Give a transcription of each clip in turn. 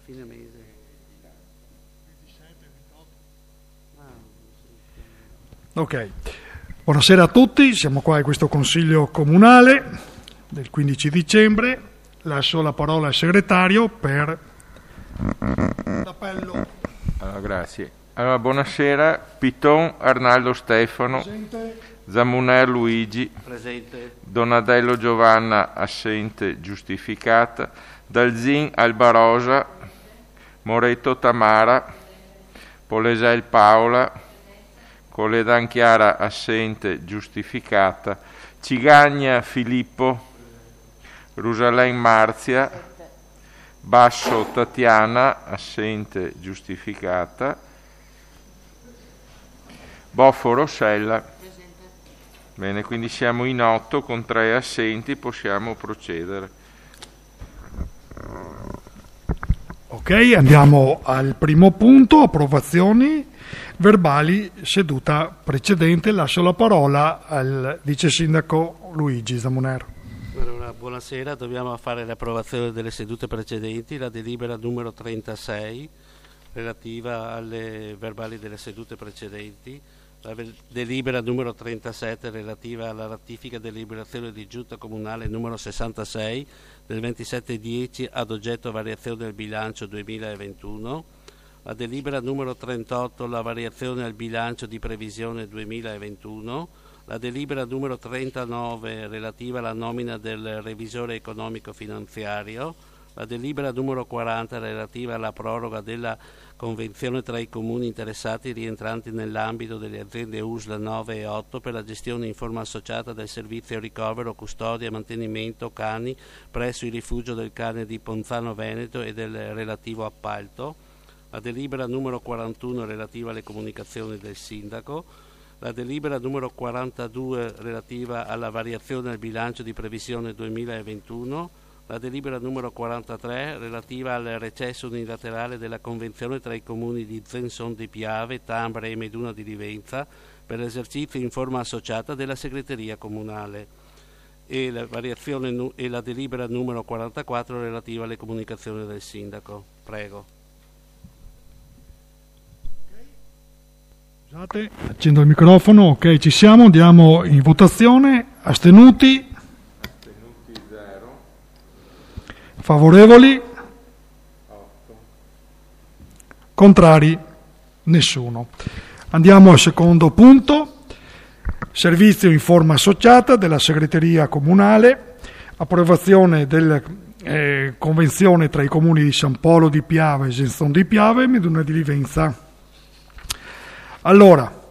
fine mese. Ok, buonasera a tutti, siamo qua in questo consiglio comunale del 15 dicembre. Lascio la parola al segretario per l'appello. Allora, grazie. Allora, buonasera. Piton Arnaldo Stefano. Presente. Zamuner Luigi. Presente. Donadello Giovanna, assente, giustificata. Dalzin Albarosa. Moretto Tamara. Polesel Paola. Coledan Chiara, assente, giustificata. Cigagna Filippo. Rusalen Marzia. Basso Tatiana, assente, giustificata. Boffo Rossella. Bene, quindi siamo in 8 con 3 assenti, possiamo procedere. Ok, andiamo al primo punto, approvazioni verbali, seduta precedente. Lascio la parola al vice sindaco Luigi Zamuner. Allora, buonasera, dobbiamo fare l'approvazione delle sedute precedenti, la delibera numero 36 relativa alle verbali delle sedute precedenti, la delibera numero 37 relativa alla ratifica della deliberazione di giunta comunale numero 66 del 27/10 ad oggetto variazione del bilancio 2021, la delibera numero 38 la variazione al bilancio di previsione 2021, la delibera numero 39 relativa alla nomina del revisore economico finanziario, la delibera numero 40 relativa alla proroga della convenzione tra i comuni interessati rientranti nell'ambito delle aziende USLA 9 e 8 per la gestione in forma associata del servizio ricovero, custodia e mantenimento cani presso il rifugio del cane di Ponzano Veneto e del relativo appalto, la delibera numero 41 relativa alle comunicazioni del sindaco, la delibera numero 42 relativa alla variazione al bilancio di previsione 2021, la delibera numero 43 relativa al recesso unilaterale della convenzione tra i comuni di Zenson di Piave, Tambre e Meduna di Livenza per l'esercizio in forma associata della segreteria comunale e la delibera numero 44 relativa alle comunicazioni del sindaco. Prego. Scusate, accendo il microfono. Ok, ci siamo, andiamo in votazione. Astenuti? Astenuti 0. Favorevoli? 8. Contrari? Nessuno. Andiamo al secondo punto. Servizio in forma associata della segreteria comunale, approvazione della convenzione tra i comuni di San Polo di Piave, Genzon di Piave e Meduna di Livenza. Allora,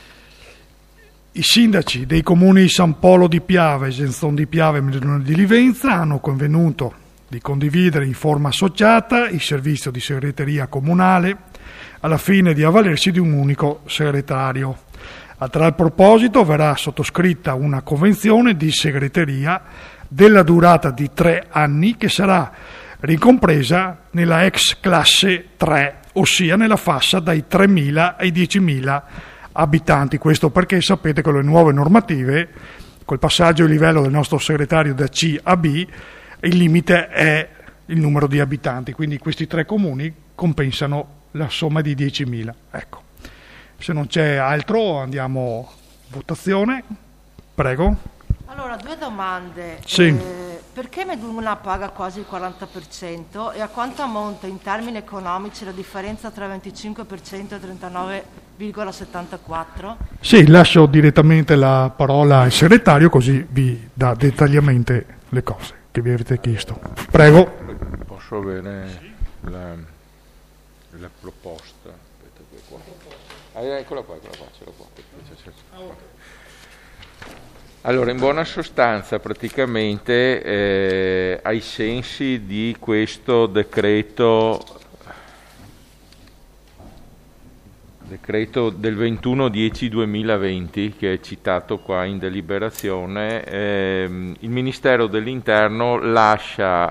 i sindaci dei comuni di San Polo di Piave, Genzon di Piave e Meduna di Livenza hanno convenuto di condividere in forma associata il servizio di segreteria comunale alla fine di avvalersi di un unico segretario. A tal proposito verrà sottoscritta una convenzione di segreteria della durata di 3 anni che sarà ricompresa nella ex classe 3, ossia nella fascia dai 3.000 ai 10.000 abitanti. Questo perché sapete che con le nuove normative, col passaggio di livello del nostro segretario da C a B, il limite è il numero di abitanti, quindi questi 3 comuni compensano la somma di 10.000. Ecco. Se non c'è altro andiamo a votazione. Prego. Allora, 2 domande. Sì. Perché Meduna paga quasi il 40% e a quanto ammonta in termini economici la differenza tra 25% e 39,74? Sì, lascio direttamente la parola al segretario così vi dà dettagliatamente le cose che vi avete chiesto. Prego. Posso avere la proposta? Aspetta, qua. Eccola qua, ce l'ho qua. Allora, in buona sostanza, praticamente, ai sensi di questo decreto del 21/10/2020, che è citato qua in deliberazione, il Ministero dell'Interno lascia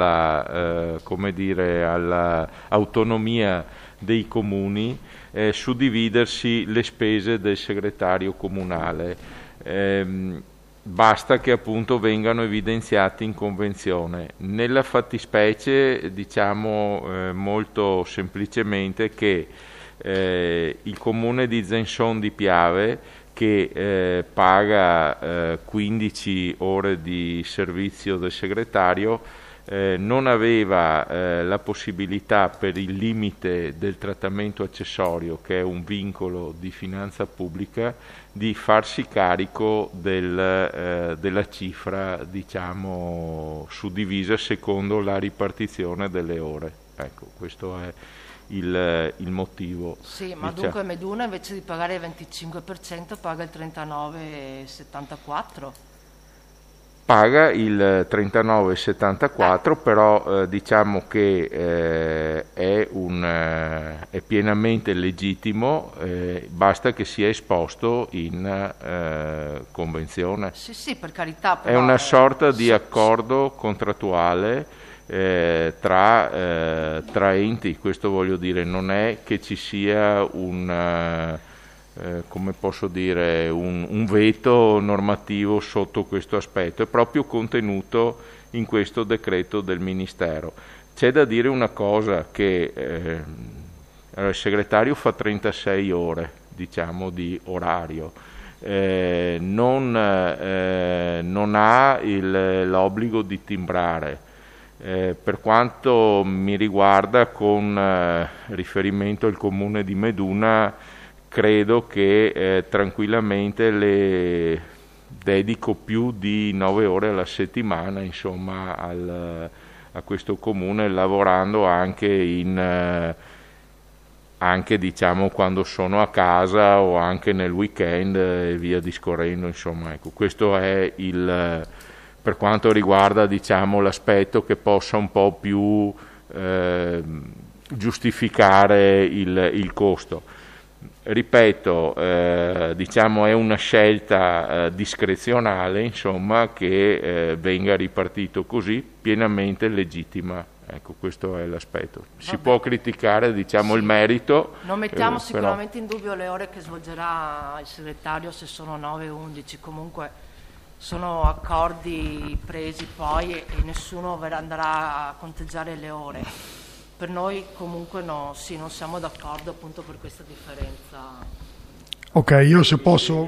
all'autonomia dei comuni suddividersi le spese del segretario comunale. basta che appunto vengano evidenziati in convenzione. Nella fattispecie diciamo molto semplicemente che il comune di Zensón di Piave, che paga 15 ore di servizio del segretario, non aveva la possibilità, per il limite del trattamento accessorio, che è un vincolo di finanza pubblica, di farsi carico della cifra, diciamo, suddivisa secondo la ripartizione delle ore. Ecco, questo è il motivo. Sì, ma dunque Meduna invece di pagare il 25% paga il 39,74? Paga il 39,74, però diciamo che è pienamente legittimo, basta che sia esposto in convenzione. Sì, per carità. Però, è una sorta di accordo contrattuale tra enti, questo voglio dire, non è che ci sia come posso dire, un veto normativo sotto questo aspetto, è proprio contenuto in questo decreto del Ministero. C'è da dire una cosa, che il segretario fa 36 ore, diciamo, di orario, non ha l'obbligo di timbrare. Per quanto mi riguarda, con riferimento al comune di Meduna, credo che tranquillamente le dedico più di 9 ore alla settimana, insomma, a questo comune, lavorando anche anche diciamo quando sono a casa o anche nel weekend e via discorrendo, insomma, ecco, questo è per quanto riguarda, diciamo, l'aspetto che possa un po' più giustificare il costo. Ripeto, diciamo, è una scelta discrezionale, insomma, che venga ripartito così, pienamente legittima. Ecco, questo è l'aspetto. Si può criticare, diciamo, sì, il merito. Non mettiamo sicuramente in dubbio le ore che svolgerà il segretario, se sono 9 o 11, comunque sono accordi presi poi e nessuno andrà a conteggiare le ore. Per noi comunque non siamo d'accordo appunto per questa differenza. Ok, io se posso...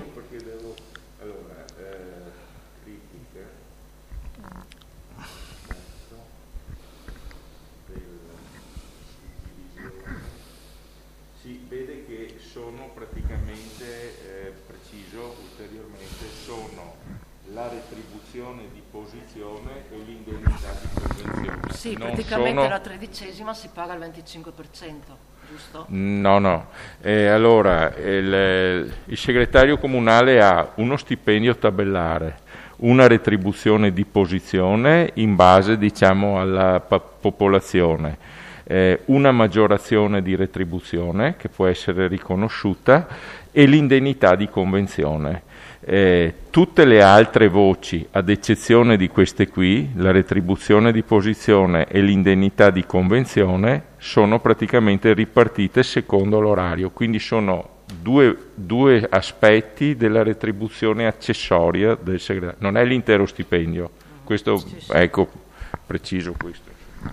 Si vede che sono praticamente, preciso ulteriormente, sono la retribuzione di posizione e l'indennità di convenzione. Sì, praticamente la 13ª si paga il 25%, giusto? No. Allora, il segretario comunale ha uno stipendio tabellare, una retribuzione di posizione in base, diciamo, alla popolazione, una maggiorazione di retribuzione che può essere riconosciuta e l'indennità di convenzione. Tutte le altre voci, ad eccezione di queste qui, la retribuzione di posizione e l'indennità di convenzione, sono praticamente ripartite secondo l'orario, quindi sono due aspetti della retribuzione accessoria del segretario, non è l'intero stipendio. Questo, sì. Ecco, preciso questo.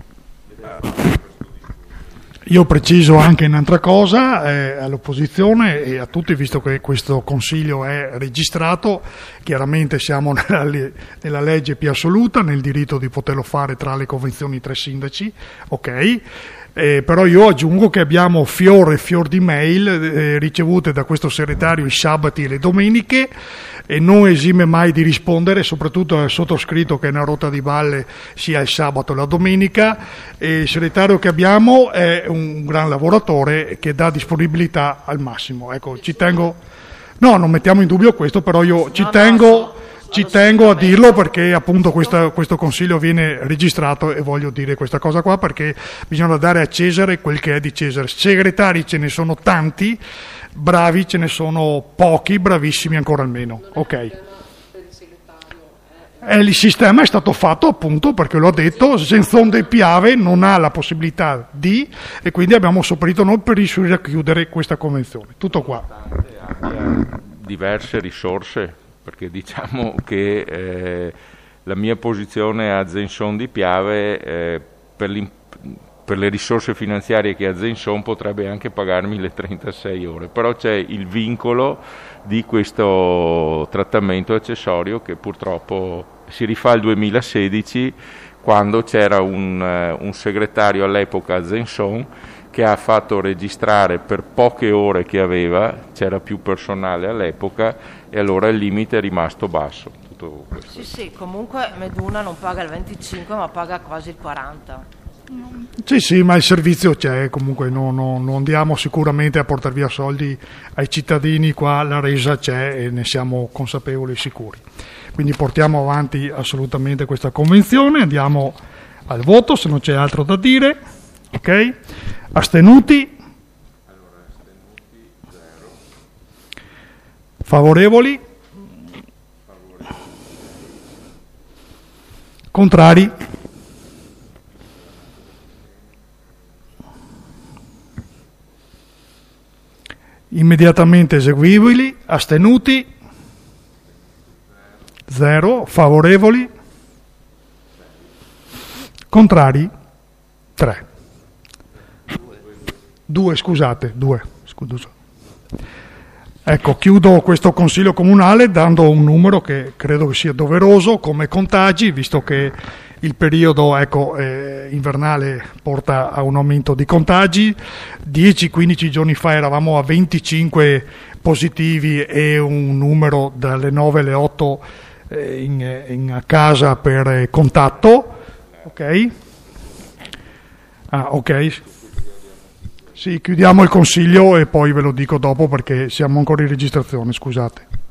Io preciso anche un'altra cosa all'opposizione e a tutti, visto che questo consiglio è registrato, chiaramente siamo nella legge più assoluta, nel diritto di poterlo fare tra le convenzioni tra sindaci, ok? Però io aggiungo che abbiamo fior di mail ricevute da questo segretario i sabati e le domeniche e non esime mai di rispondere, soprattutto al sottoscritto che è una rotta di balle sia il sabato che la domenica, e il segretario che abbiamo è un gran lavoratore che dà disponibilità al massimo. Ecco, ci tengo, no, non mettiamo in dubbio questo, però io ci tengo a dirlo perché appunto questo consiglio viene registrato e voglio dire questa cosa qua perché bisogna dare a Cesare quel che è di Cesare. Segretari ce ne sono tanti, bravi ce ne sono pochi, bravissimi ancora almeno. Ok. Il sistema è stato fatto appunto perché l'ho detto, Zensón di Piave non ha la possibilità di, e quindi abbiamo sopperito noi per riuscire a chiudere questa convenzione. Tutto qua. Abbia diverse risorse perché diciamo che la mia posizione a Zenson di Piave per le risorse finanziarie che ha Zenson potrebbe anche pagarmi le 36 ore, però c'è il vincolo di questo trattamento accessorio che purtroppo si rifà al 2016, quando c'era un segretario all'epoca a Zenson che ha fatto registrare per poche ore che aveva, c'era più personale all'epoca, e allora il limite è rimasto basso. Tutto questo. Sì, comunque Meduna non paga il 25 ma paga quasi il 40. Sì, ma il servizio c'è, comunque non andiamo sicuramente a portare via soldi ai cittadini, qua la resa c'è e ne siamo consapevoli e sicuri. Quindi portiamo avanti assolutamente questa convenzione, andiamo al voto se non c'è altro da dire. Ok? Astenuti? Allora, astenuti 0. Favorevoli? Contrari? Immediatamente eseguibili? Astenuti? 0. Favorevoli? Contrari? 3. 2, scusate, 2. Scusa. Ecco, chiudo questo consiglio comunale dando un numero che credo che sia doveroso come contagi, visto che il periodo invernale porta a un aumento di contagi. 10-15 giorni fa eravamo a 25 positivi e un numero dalle 9 alle 8 in casa per contatto. Ok? Ok. Sì, chiudiamo il consiglio e poi ve lo dico dopo perché siamo ancora in registrazione, scusate.